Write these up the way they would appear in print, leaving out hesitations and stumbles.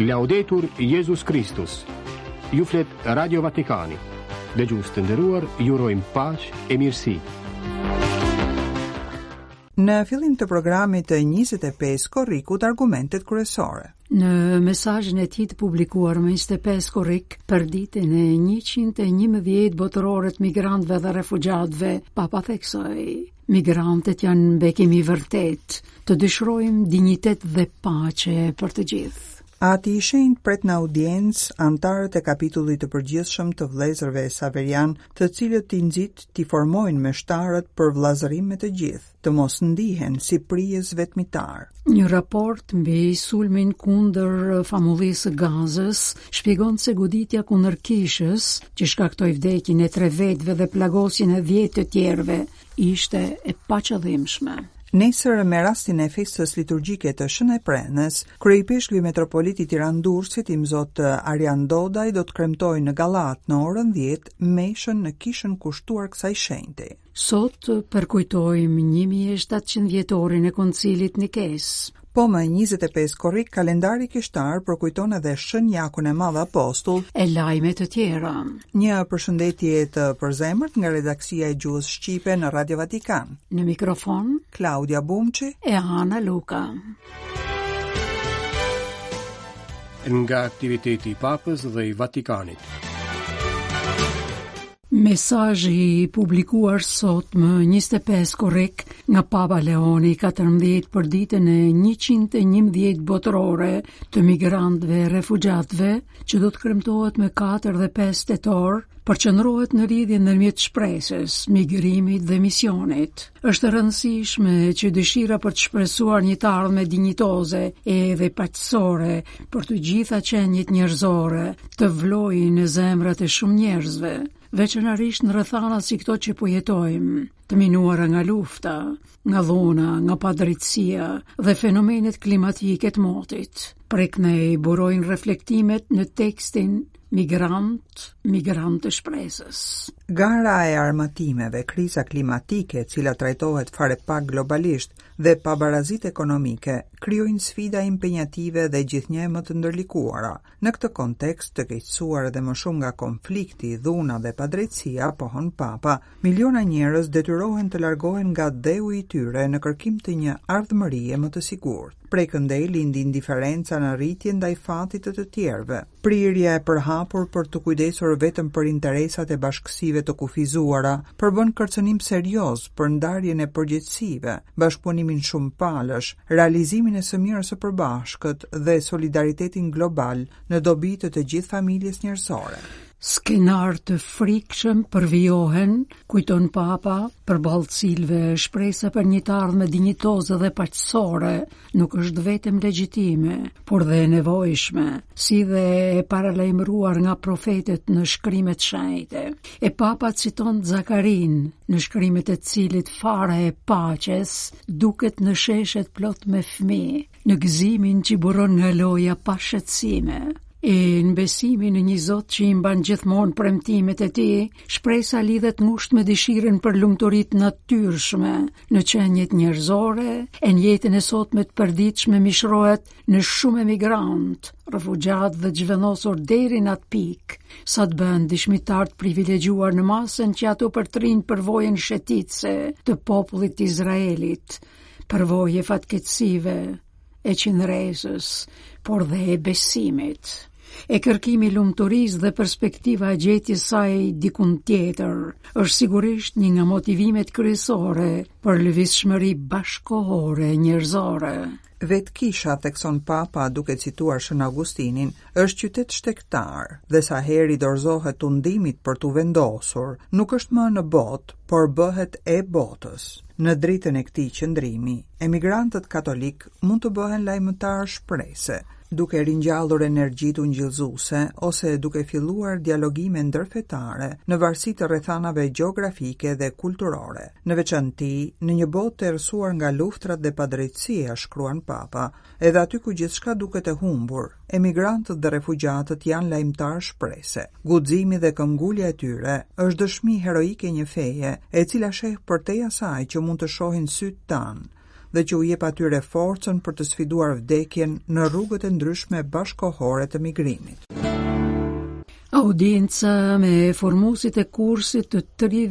Laudetur Jesus Christus. Ju flet Radio Vatikani. Dëgjues të nderuar, ju urojmë paqë e mirësi. Në fillim të programit të 25 korrikut argumentet kryesore. Në mesazhin e tij të publikuar më 25 korrik për ditën e 111 botërore të migrantëve dhe refugjatëve, Papa theksoi: migrantët janë bekim i vërtet, të dëshirojmë dinjitet dhe paqe për të gjithë. Ati i shenjtë pret në audiencë antarët e kapitullit të përgjithshëm të vëllezërve Saverian, të cilët t'i nxit t'i formojnë meshtarët për vllazërim me të gjithë, të mos ndihen si prijes vetmitar. Një raport mbi sulmin kundër famullisë së Gazës shpjegon se goditja kundër kishës, që shkaktoi vdekjen e 3 vetëve dhe plagosjen e 10 të tjerëve, ishte e paqëllimshme. Nesër me rastin e festës liturgjike të Shën e Prenës, Kryepeshkvi Metropoliti Tiranë-Durrësit i Zot Arjan Dodaj do të kremtojë në Gallat në orën 10 meshën në kishën kushtuar kësaj shenjte. Sot përkujtojmë 1700 vjetorin e Koncilit Nikes. Po më 25 korrik, kalendari kishtar përkujton edhe Shën Jakun e Madh Apostull e lajme të tjera. Një përshëndetje të përzemërt nga redaksia e Gjuhës Shqipe në Radio Vatikan. Në mikrofon, Claudia Bumçi e Ana Luka. Nga aktiviteti i Papës dhe i Vatikanit. Mesazhi i publikuar sot më 25 korrik nga Papa Leoni XIV për ditën e 111 botërore të migrantëve e refugjatëve, që do të kremtohet me 4 dhe 5 tetor, përqendrohet në lidhje ndërmjet shpresës, migrimit dhe misionit. Është e rëndësishme që dëshira për të shpresuar një të ardhme dinjitoze edhe paqësore për të gjitha qenjet njerëzore të vlojë në zemrat e shumë njerëzve, veçanërisht në rrethana si këto që po jetojmë, të minuara nga lufta, nga dhuna, nga padrejtësia dhe fenomenet klimatike të motit. Prek ne burojnë reflektimet në tekstin Migrant të shpresës. Gara e armatimeve, kriza klimatike, cila trajtohet fare pak globalisht, dhe pabarazit ekonomike, krijojnë sfida impenjative dhe gjithnjë më të ndërlikuara. Në këtë kontekst të keqësuar edhe më shumë nga konflikti, dhuna dhe padrejtësia, pohon Papa, miliona njerëz detyrohen të largohen nga dheu i tyre në kërkim të një ardhmërie më të sigurt. Prej këndej lindi indiferenca në rritje ndaj fatit të tjerëve. Prirja e përhapur për të kujdesur vetëm për interesat e bashkësive të kufizuara, përbën kërcënim serioz për ndarjen e përgjegjësive, bashkëpunimin shumë palësh, realizimin e së mirës së përbashkët dhe solidaritetin global në dobi të gjithë familjes njerëzore. Skenar të frikshëm përvijohen, kujton Papa, përballë të cilëve shpresa për një të ardhme dinjitoze dhe paqësore nuk është vetëm legjitime, por dhe nevojshme, si dhe e paralajmëruar nga profetët në shkrimet shenjte. E Papa citon Zakarin, në shkrimet e cilit fara e paqes duket në sheshet plot me fëmijë, në gëzimin që buron nga loja pa shqetësime. E në besimin në një Zot që i mban gjithmonë premtimet e tij, shpresa lidhet ngushtë me dëshirën për lumturitë natyrshme në qenjet njerëzore, e në jetën e sotme të përditshme mishrohet në shumë emigrant, refugjat dhe zhvennosur deri në atë pikë, sa të bën dëshmitar të privilegjuar në masën që ato përtrin përvojën shëtitëse të popullit të Izraelit, përvoje fatkeqësive, e qëndresës, por dhe e besimit. E kërkimi lumturisë dhe perspektiva e gjetjes saj dikun tjetër është sigurisht një nga motivimet kryesore për lëvizshmëri bashkëkohore njerëzore. Vetë kisha, thekson Papa duke cituar Shën Augustinin, është qytet shtektar dhe sa herë i dorëzohet tundimit për t'u vendosur, nuk është më në botë, por bëhet e botës. Në dritën e këtij qëndrimi, emigrantët katolik mund të bëhen lajmëtar shprese, duke ringjallur energjitë ungjillëzuese ose duke filluar dialogime ndërfetare në varësi të rrethanave gjeografike dhe kulturore. Në veçanti, në një botë të errësuar nga luftrat dhe padrejtësia, shkruan Papa, edhe aty ku gjithçka duket e humbur, emigrantët dhe refugjatët janë lajmtar shprese. Guximi dhe këmbgulja e tyre është dëshmi heroike një feje, e cila sheh përtej asaj që mund të shohin sytë tanë. dhe që u jep atyre forcën për të sfiduar vdekjen në rrugët e ndryshme bashkohore të migrimit. Audienca me formuesit e kursit të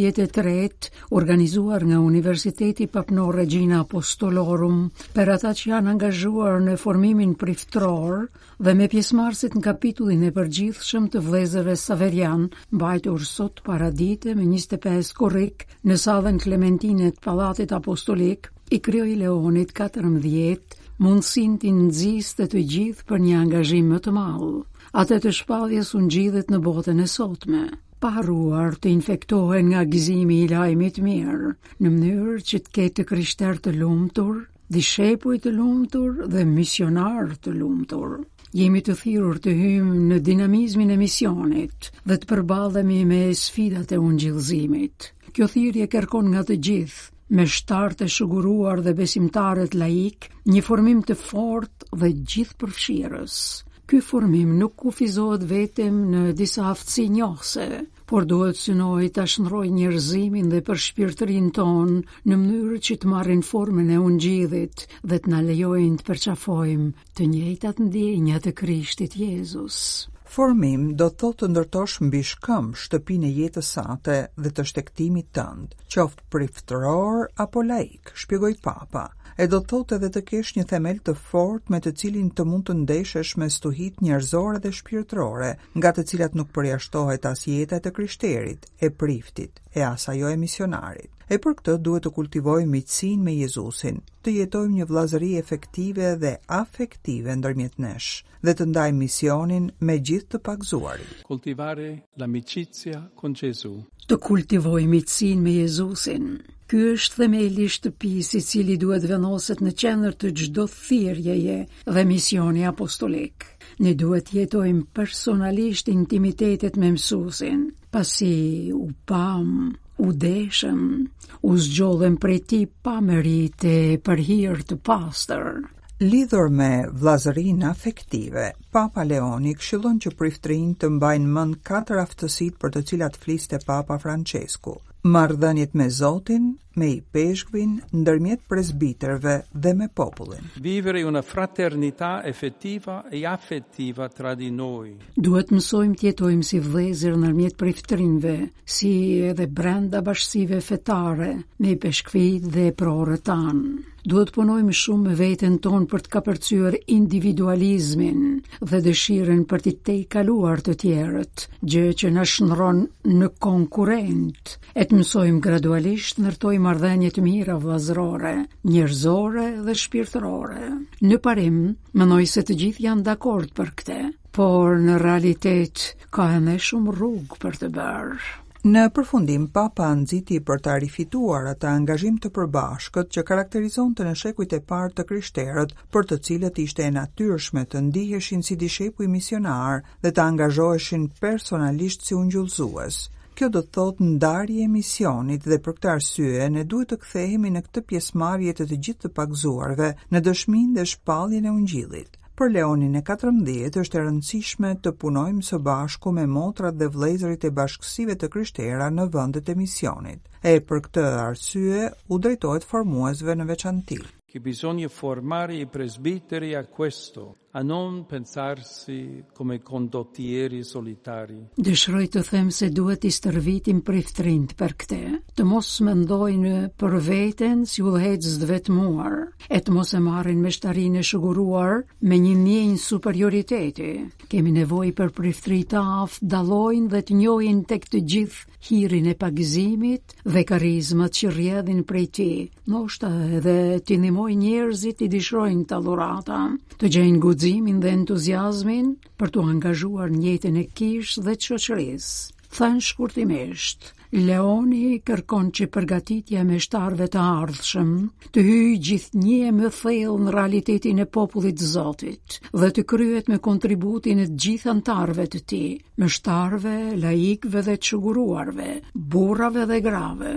33 organizuar nga Universiteti Papnor Regina Apostolorum për ata që janë angazhuar në formimin priftror dhe me pjesëmarrësit në kapitullin e përgjithshëm të vëllezërve Saverian, mbajtur sot paradite me 25 korrik në sallën Klementine të Pallatit Apostolik, i krijoi Leonit 14 mundësinë të nxjiste të gjithë për një angazhim më të madh. Atë të shpalljes u ngjidhet në botën e sotme, pa harruar të infektohen nga gëzimi i lajmit mirë, në mënyrë që të ketë krishterë të lumtur, dishepuj të lumtur dhe misionar të lumtur. Jemi të thirrur të hyjmë në dinamizmin e misionit dhe të përballemi me sfidat e ungjillëzimit. Kjo thirrje kërkon nga të gjithë, me shtartë të shuguruar dhe besimtarët laik, një formim të fortë dhe gjithëpërfshirës. Ky formim nuk kufizohet vetëm në disa aftësi njohëse, por duhet synoj ta shndrojë njerëzimin dhe përshpirtërinë tonë në mënyrë që të marrin formën e ungjillit dhe të na lejojnë të përqafojmë të njëjtat ndjenja të Krishtit Jezus. Formim do të thotë të ndërtosh mbi shkëmb shtëpinë e jetës sate dhe të shtektimit tënd, qoftë priftëror apo laik, shpjegoi Papa. E do të thotë edhe të kesh një themel të fortë me të cilin të mund të ndeshesh me stuhit njerëzore dhe shpirtërore, nga të cilat nuk përjashtohet as jeta e të krishterit, e priftit, e as ajo e misionarit. E për këtë duhet të kultivojmë miqësinë me Jezusin, të jetojmë një vllazëri efektive dhe afektive ndërmjet nesh, dhe të ndajmë misionin me gjithë të pagzuarit. Coltivare l'amicizia con Gesù. Të kultivojmë miqësinë me Jezusin. Ky është themeli i shtëpisë i cili duhet vendoset në qendër të çdo thirrjeje dhe misioni apostolik. Ne duhet jetojmë personalisht intimitetet me mësuesin, pasi u pam, u deshëm, u zgjodhem prej tij pa merite për hir të pastër. Lidhur me vllazërinë afektive, Papa Leoni këshillon që priftrinë të mbajnë mend 4 aftësitë për të cilat fliste Papa Francesku: marrëdhëniet me Zotin, me i peshkvin, ndërmjet presbiterëve dhe me popullin. Vivere una fraternità effettiva e affettiva tra di noi. Duhet mësojmë të jetojmë si vëllezër ndërmjet priftrinëve, si edhe brenda bashkësive fetare, me i peshkvit dhe prorët tanë. Duhet punojmë shumë me veten tonë për të kapërcyer individualizmin dhe dëshirën për të tejkaluar të tjerët, gjë që na shndron në konkurrent. E të mësojmë gradualisht ndërtojmë marrëdhënie të mira vllazërore, njerëzore dhe shpirtërore. Në parim, mendoj se të gjithë janë dakord për këtë, por në realitet ka edhe shumë rrugë për të bërë. Në përfundim, Papa nxiti për të rifituar atë angazhim të përbashkët që karakterizonte në shekujt e parë të krishterët, për të cilët ishte e natyrshme të ndiheshin si dishepuj misionar dhe të angazhoheshin personalisht si ungjillëzues. Kjo do të thotë ndarje e misionit dhe për këtë arsye ne duhet të kthehemi në këtë pjesëmarrje të gjithë të pagzuarve në dëshminë dhe shpalljen e ungjillit. Për Leonin e 14 është e rëndësishme të punojmë së bashku me motrat dhe vëllezërit e bashkësive të krishtera në vendet e misionit. E për këtë arsye u drejtohet formuesve në veçantë. Che bisogna formare i presbiteri a questo, a non pensarsi come condottieri solitari. Dëshiroj të them se duhet i stërvitim priftrinë për këtë, të mos mendojnë për veten si udhëhecës të vetmuar, e të mos e marrin meshtarinë e shuguruar me një ndjenjë superioriteti. Kemi nevojë për priftri të aftë, dallojnë dhe të njohin tek të gjithë hirin e pagëzimit dhe karizmat që rrjedhin prej tij. Ndoshta edhe të ndihmoj njerëzit i dëshirojnë të dhurata, të gjejnë guximin dhe entuziazmin për të angazhuar në jetën e kish dhe të shoqërisë. Thënë shkurtimisht, Leoni kërkon që përgatitja me shtarëve të ardhshëm të hyjë gjithnjë më thellë në realitetin e popullit të Zotit dhe të kryhet me kontributin e të gjithë anëtarëve të tij, me shtarëve, laikëve dhe të shuguruarve, burrave dhe grave.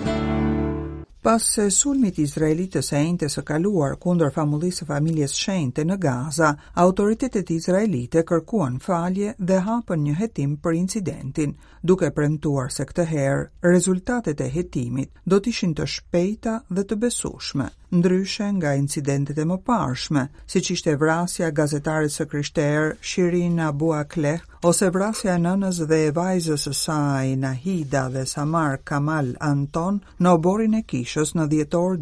Pas sulmit izraelitës e enjte së kaluar kundër famullisë së familjes shenjte në Gaza, autoritetet izraelite kërkuan falje dhe hapën një hetim për incidentin, duke premtuar se këtë herë rezultatet e hetimit do të ishin të shpejta dhe të besueshme. ndryshe nga incidentet e mëparshme, siç ishte vrasja e gazetarit së Krishterë Shirin Abu Akleh ose vrasja e nënës dhe e vajzës së saj Nahida dhe Samar Kamal Anton në oborin e kishës në dhjetor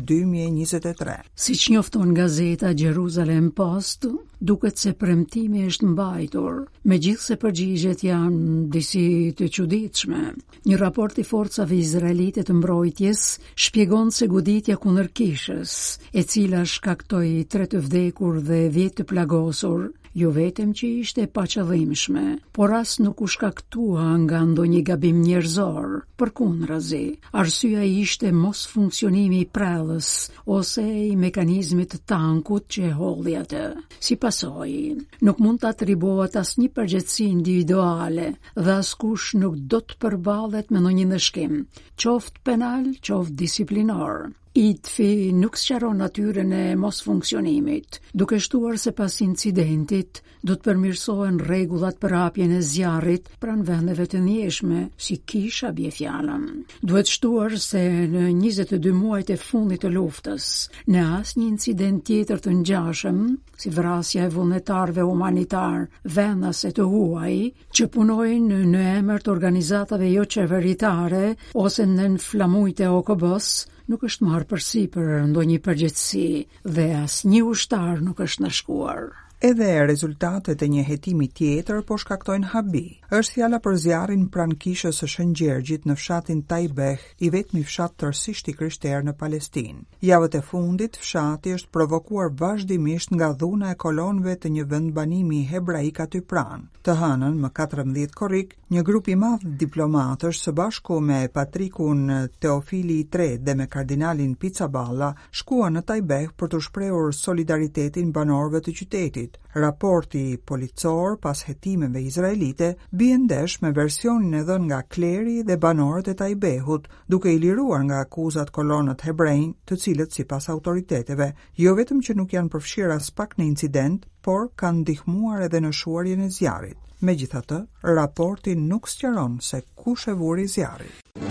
2023. Siç njofton gazeta Jerusalem Post, duket se premtimi është mbajtur, megjithse përgjigjet janë disi të çuditshme. Një raport i forcave izraelite të mbrojtjes shpjegon se goditja kundër kishës, e cila shkaktoi 3 të vdekur dhe 10 të plagosur, jo vetëm që ishte paqëllimshme, por as nuk u shkaktua nga ndonjë gabim njerëzor. Përkundrazi, arsyeja ishte mos funksionimi i prellës ose i mekanizmit të tankut që e holli atë. Si pasojë, nuk mund të atribuohet asnjë përgjegjësi individuale dhe askush nuk do të përballet me ndonjë ndëshkim, qoftë penal, qoftë disiplinor. ITFI nuk sqaron natyrën e mos funksionimit, duke shtuar se pas incidentit do të përmirësohen rregullat për hapjen e zjarrit pranë vendeve të njëshme, si kisha bie fjala. Duhet shtuar se në 22 muajt e fundit të luftës, në asnjë incident tjetër të ngjashëm, si vrasja e vullnetarëve humanitar vendase të huaj, që punojnë në emër të organizatave jo qeveritare ose në flamujt e OKB-s, nuk është marrë përsipër ndonjë përgjegjësi dhe asnjë ushtar nuk është ndëshkuar. Edhe rezultatet e një hetimi tjetër po shkaktojnë habi. Është fjala për zjarrin pranë kishës së Shën Gjergjit në fshatin Taibeh, i vetmi fshat tërësisht i krishterë në Palestinë. Javët e fundit, fshati është provokuar vazhdimisht nga dhuna e kolonëve të një vendbanimi hebraik aty pranë. Të hënën, më 14 korrik, një grup i madh diplomatësh së bashku me patrikun Teofili III dhe me kardinalin Pizzaballa shkuan në Taibeh për të shprehur solidaritetin banorëve të qytetit. Raporti policor pas hetimeve izraelite bie ndesh me versionin e dhënë nga kleri dhe banorët e Taibehut, duke i liruar nga akuzat kolonët hebrejnë, të cilët sipas autoriteteve jo vetëm që nuk janë përfshirë as pak në incident, por kanë ndihmuar edhe në shuarjen e zjarrit. Megjithatë, raporti nuk sqaron se kush e vuri zjarrin.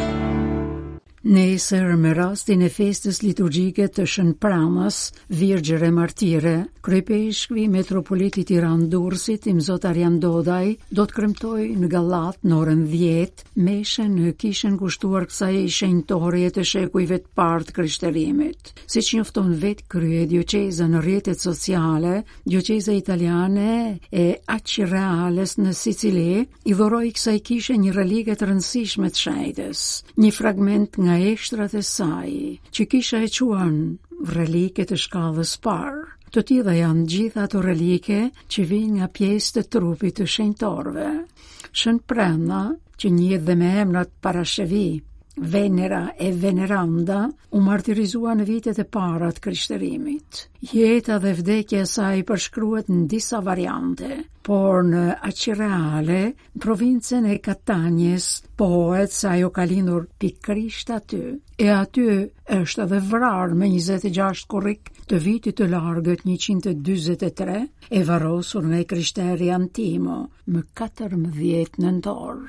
Nesër, me rastin e festës liturgjike të Shën Pranës, Virgjëre Martire, kryepeshkvi metropoliti Tiranë Durrësit, Imzot Arjan Dodaj, do të kremtojë në Gallat në orën 10 meshën në kishën kushtuar kësaj shenjtorie të shekujve të parë të krishterimit. Siç njofton vetë krye dioqeza në rrjetet sociale, dioqeza italiane e Acireales në Sicili i dhuroi kësaj kishe një relike të rëndësishme të shenjtës, një fragment nga eshtrat e saj, që kisha e quan relike të shkallës parë. Të tilla janë gjitha ato relike që vijnë nga pjesë të trupit të shenjtorëve. Shën Prana, që njihet dhe me emrat Parashevi, Venera e Veneranda, u martirizua në vitet e para të krishterimit. Jeta dhe vdekja e saj përshkruhet në disa variante, por në Acireale, në provincën e Katanjes, pohet se ajo ka lindur pikërisht aty, e aty është edhe vrarë me 26 korrik të vitit të largët 143, e varrosur nga i krishteri Antimo më 14 nëntor.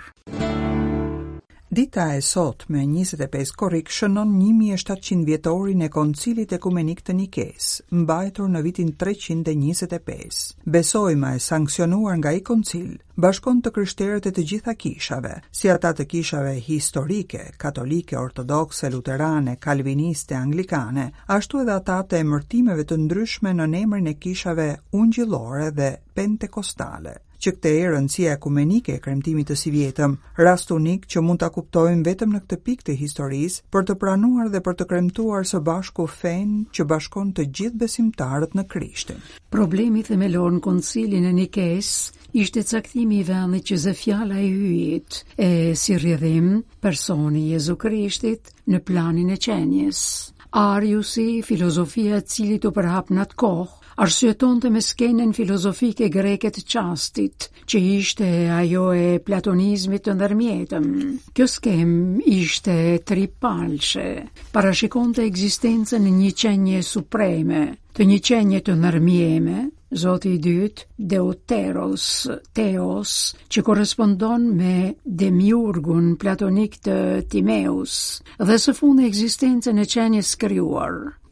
Dita e sot me 25 korrik shënon 1700 vjetorin e Koncilit Ekumenik të Nikes, mbajtur në vitin 325. Besojma e sankcionuar nga i koncil bashkon të krishterët e të gjitha kishave, si ata të kishave historike, katolike, ortodokse, luterane, kalviniste, anglikane, ashtu edhe ata të emërtimeve të ndryshme në emrin e kishave ungjillore dhe pentekostale. Që këtë e rëndësia ekumenike e kremtimit të si vjetëm, rast unik që mund ta kuptojmë vetëm në këtë pikë të historisë për të pranuar dhe për të kremtuar së bashku fenë që bashkon të gjithë besimtarët në Krishtin. Problemi themelor në koncilin e Nikes ishte caktimi i vendit që zë fjala e hyjit e si rrjedhim personi Jezu Krishtit në planin e qenjes. Ariusi, filozofia e cilit u përhap në atë kohë, arsyetonte me skenën filozofike greke të qastit, që ishte ajo e platonizmit të ndërmjetëm. Kjo skem ishte tripalshe, parashikonte ekzistencën e një qenje supreme, të një qenje të ndërmjeme, Zoti i dytë, Deuteros, Theos, që korrespondon me demiurgun platonik të Timeus, dhe së fundi ekzistencën e qenjes krijuar.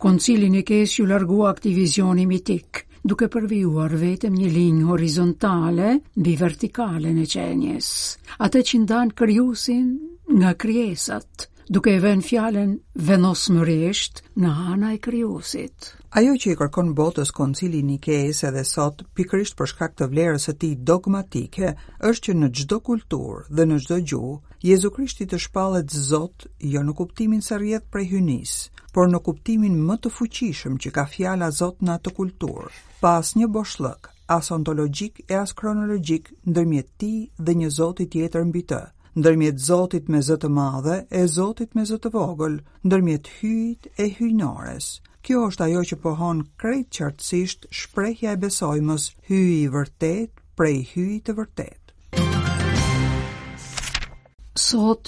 Koncili Nikes ju largua këtij vizioni mitik, duke përvijuar vetëm një linjë horizontale mbi vertikalen e qenjes, atë që ndan krijuesin nga krijesat, duke e vënë fjalën venosmërisht nga ana e krijuesit. Ajo që i kërkon botës Koncili Nikes edhe sot, pikërisht për shkak të vlerës së tij dogmatike, është që në çdo kulturë dhe në çdo gjuhë, Jezu Krishti të shpallet Zot, jo në kuptimin se rrjedh prej hynisë, por në kuptimin më të fuqishëm që ka fjala Zot në atë kulturë, pa asnjë boshllëk, as ontologjik e as kronologjik ndërmjet tij dhe një Zoti tjetër mbi të, ndërmjet Zotit me zë të madhe e Zotit me zë të vogël, ndërmjet hyjit e hyjnores. Kjo është ajo që pohon krejt qartësisht shprehja e besojmës hyji i vërtet prej hyjit të vërtet. Sot,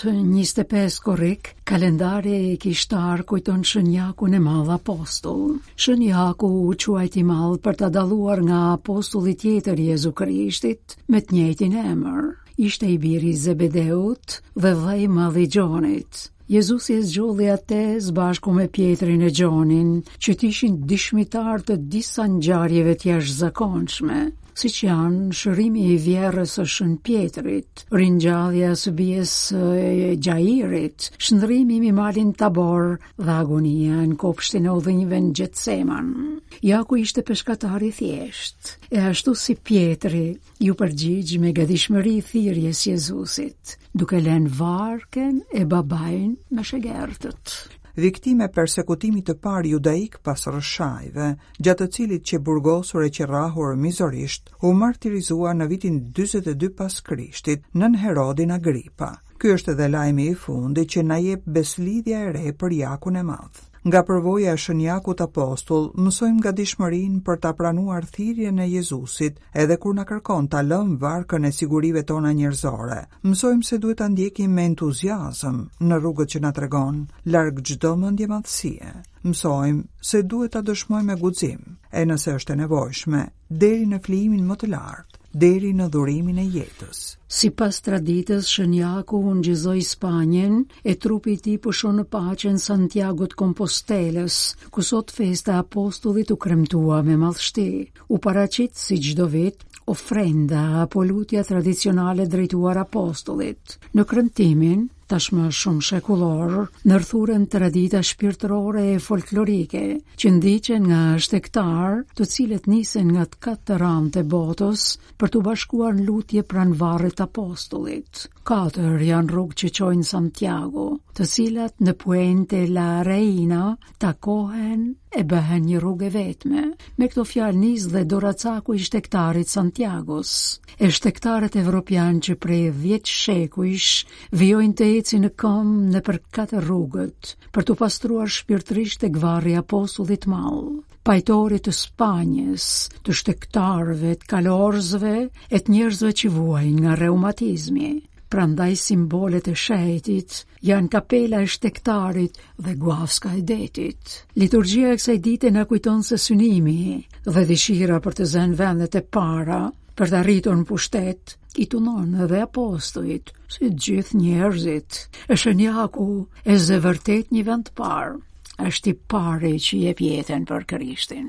25 korrik, kalendari i kishtar kujton shënjakun e madh apostull. Shënjaku u quajti madh për ta dalluar nga apostulli tjetër Jezu Krishtit me të njëjtin emër. Ishte i biri i Zebedeut dhe vllai i madh i Gjonit. Jezusi e zgjodhi atë bashku me Pjetrin e Gjonin, që ishin dëshmitar të disa ngjarjeve të jashtëzakonshme, siç janë shërimi i vjerrës së Shën Pjetrit, ringjallja së bijes së Gjairit, shndrrimi mbi malin Tabor dhe agonia në kopshtin e udhënjve në Getseman. Jaku ishte peshkatar i thjesht, e ashtu si Pjetri ju përgjigj me gatishmëri thirrjes Jezusit, duke lënë varken e babajn me shëgertët. Viktime persekutimit të parë judaik pas rrshajve, gjatë të cilit që burgosur e qerrahur mizorisht, u martirizua në vitin 42 pas Krishtit nën Herodin Agripa. Ky është edhe lajmi i fundit që na jep beslidhja e re për Jakun e Madh. Nga përvoja e shënjakut apostull, mësojmë gatishmërinë për ta pranuar thirrjen e Jezusit, edhe kur na kërkon ta lëmë varkën e sigurive tona njerëzore. Mësojmë se duhet ta ndjekim me entuziazëm në rrugët që na tregon, larg çdo mendje madhësie. Mësojmë se duhet ta dëshmojmë me guxim, e nëse është e nevojshme, deri në flijimin më të lartë, deri në dhurimin e jetës. Sipas traditës, shënjaku u ngjizoi Spanjen e trupi i tij pushon në paqen Santiago të Kompostelës, ku sot festa e apostullit u kremtua me madhështi. U paraqit si çdo vit ofrenda apo lutja tradicionale drejtuar apostullit. Në kremtimin, tashmë shumë shekullor, ndërthuren tradita shpirtërore e folklorike, që ndiqen nga shtektar, të cilët nisen nga të katër anët e botës për të bashkuar në lutje pranë varrit apostullit. 4 janë rrugë që çojnë Santiago, të cilat në Puente la Reina takohen e bëhen një rrugë vetme. Me këto fjalë nis dhe doracaku i shtektarit Santiagos. E shtektarët evropian që prej 10 shekujsh vijojnë të ecin në këmbë nëpër 4 rrugët për të pastruar shpirtërisht tek varri apostullit mall. Pajtori të Spanjës, të shtektarëve, të kalorzëve e të njerëzve që vuajnë nga reumatizmi. Prandaj simbolet e shejtit janë kapela e shtektarit dhe guafska e detit. Liturgjia e kësaj dite na kujton se synimi dhe dëshira për të zënë vendet e para për të arritur në pushtet i tunon edhe apostujt, si gjithë njerëzit. E shënjaku e zë vërtet një vend të parë. Është i pari që jep jetën për Krishtin.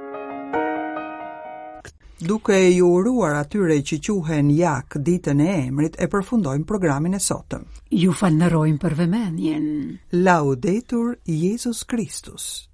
Duke ju uruar atyre që quhen Jak ditën e emrit, e përfundojmë programin e sotëm. Ju falënderojmë për vëmendjen. Laudetur Jesus Christus.